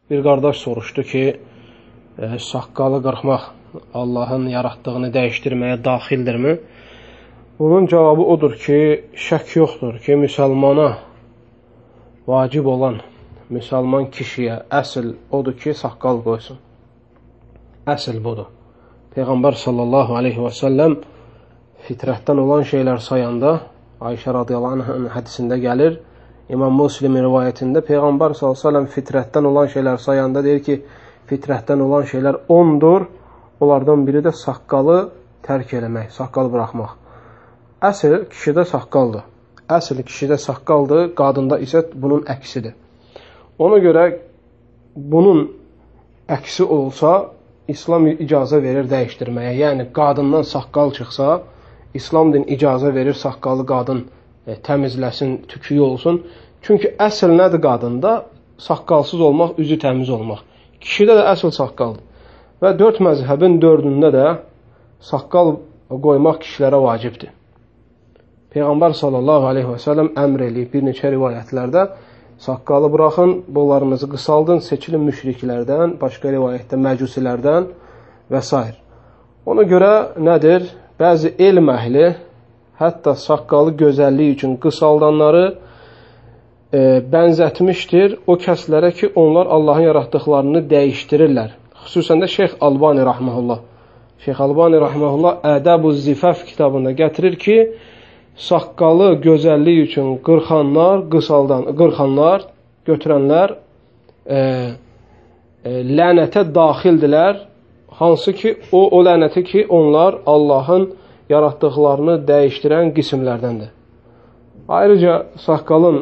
Bir qardaş soruşdu ki, saqqalı qırxmaq Allahın yaratdığını dəyişdirməyə daxildirmi? Bunun cavabı odur ki, şək yoxdur ki, müsəlmana vacib olan, müsəlman kişiyə əsl odur ki, saqqal qoysun. Əsl budur. Peyğəmbər sallallahu aleyhi və səlləm fitrətdən olan şeylər sayanda, Ayşə radiyallahu anhın hədisində gəlir, İmam Muslimin rivayətində Peyğəmbər s.ə.v fitrətdən olan şeylər sayanda deyir ki, fitrətdən olan şeylər 10'dur. Onlardan biri də saqqalı tərk eləmək, saqqal buraxmaq. Əsl kişidə saqqaldır. Əsl kişidə saqqaldır, qadında isə bunun əksidir. Ona görə bunun əksi olsa, İslam icazə verir dəyişdirməyə. Yəni, qadından saqqal çıxsa, İslam din icazə verir saqqalı qadın təmizləsin, tüküyü olsun. Çünki əsl nədir qadında? Saqqalsız olmaq, üzü təmiz olmaq. Kişidə də əsl saqqaldır. Və 4 məzhəbin 4'ündə də saqqal qoymaq kişilərə vacibdir. Peyğəmbər sallallahu aleyhi və səlləm əmr eləyib bir neçə rivayətlərdə saqqalı buraxın, bollarınızı qısaldın, seçilin müşriklərdən, başqa rivayətdə məcusilərdən və s. Ona görə nədir? Bəzi elm əhli hətta saqqalı gözəllik üçün qısaldanları bənzətmişdir o kəslərə ki, onlar Allahın yaratdıqlarını dəyişdirirlər. Xüsusən də Şeyx Albani rahmehullah. Şeyx Albani rahmehullah Ədəb-ü Zifaf kitabında gətirir ki, saqqalı gözəllik üçün qırxanlar, götürənlər lənətə daxildilər. Hansı ki, o lənəti ki, onlar Allahın yaratdıqlarını dəyişdirən qismlərdəndir. Ayrıca saqqal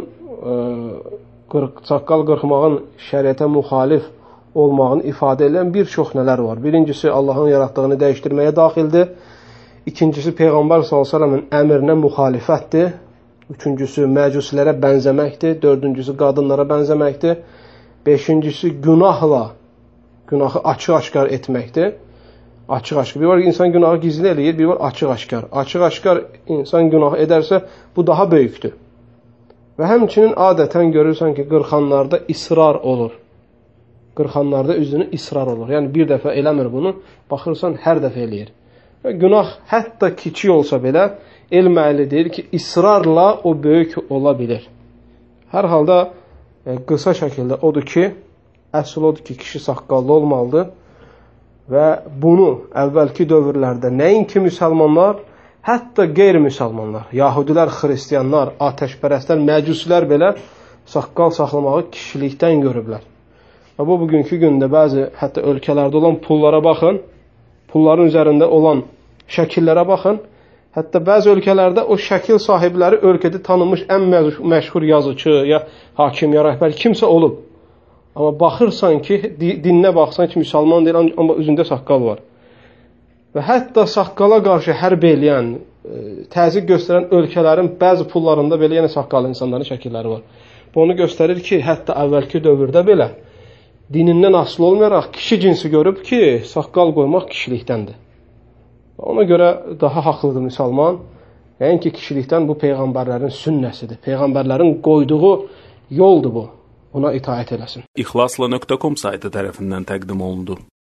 qırxmağın şəriətə müxalif olmağını ifadə edən bir çox nələr var. Birincisi, Allahın yaratdığını dəyişdirməyə daxildir. İkincisi, Peyğəmbər s.ə.v-in əmrinə müxalifətdir. Üçüncüsü, məcusilərə bənzəməkdir. Dördüncüsü, qadınlara bənzəməkdir. Beşincisi, günahı açıq-aşkar etməkdir. Açıq-aşkar. Bir var ki, insan günahı gizli eləyir, bir var açıq-aşkar. Açıq-aşkar insan günahı edərsə, bu daha böyükdür. Və həmçinin adətən görürsən ki, qırxanlarda israr olur. Qırxanlarda üzünü israr olur. Yəni, bir dəfə eləmir bunu, baxırsan, hər dəfə eləyir. Və günah hətta kiçik olsa belə, elm əhli deyir ki, israrla o böyük ola bilir. Hər halda qısa şəkildə odur ki, əsl odur ki, kişi saqqallı olmalıdır. Və bunu əvvəlki dövrlərdə nəinki müsəlmanlar, hətta qeyri-müsəlmanlar, yahudilər, xristiyanlar, atəşpərəstlər, məcusilər belə saqqal saxlamağı kişilikdən görüblər. Və bu, bugünkü gündə bəzi hətta ölkələrdə olan pullara baxın, pulların üzərində olan şəkillərə baxın. Hətta bəzi ölkələrdə o şəkil sahibləri ölkədə tanınmış ən məşhur yazıcı, ya hakim, ya rəhbər kimsə olub. Amma baxırsan ki, dininə baxsan ki, müsəlman deyil, amma üzündə saqqal var. Və hətta saqqala qarşı hərb eləyən, təzyiq göstərən ölkələrin bəzi pullarında belə yenə saqqalı insanların şəkilləri var. Bu onu göstərir ki, hətta əvvəlki dövrdə belə dinindən asılı olmayaraq kişi cinsi görüb ki, saqqal qoymaq kişilikdəndir. Ona görə daha haqlıdır müsəlman. Yəni ki, kişilikdən bu peyğəmbərlərin sünnəsidir. Peyğəmbərlərin qoyduğu yoldur bu. Buna itaət eləsin. İxlasla.com saytı tərəfindən təqdim olundu.